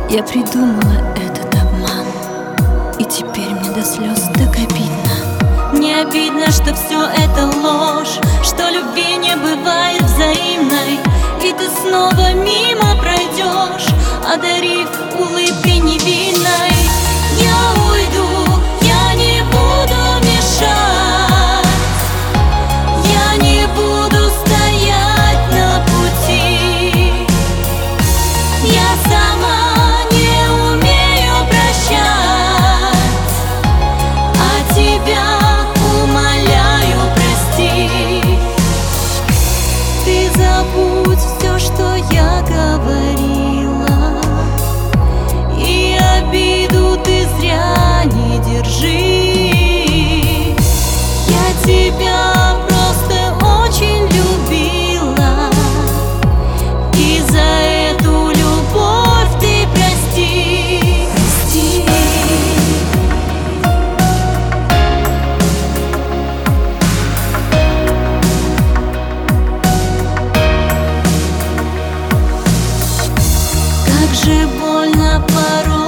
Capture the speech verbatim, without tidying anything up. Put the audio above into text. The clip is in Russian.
Я придумала этот обман, и теперь мне до слез так обидно. Мне обидно, что все это ложь, что любви не бывает взаимной, и ты снова мимо пройдешь, одарив улыбкой невинной. Я уйду, я не буду мешать, я не буду стоять на пути. Я сама не умею прощать, а тебя умоляю, прости. Ты забудь все, что я говорила, и обиду ты зря не держи. Я тебя просто очень любила, и за эту любовь ты прости, прости. Как же больно порой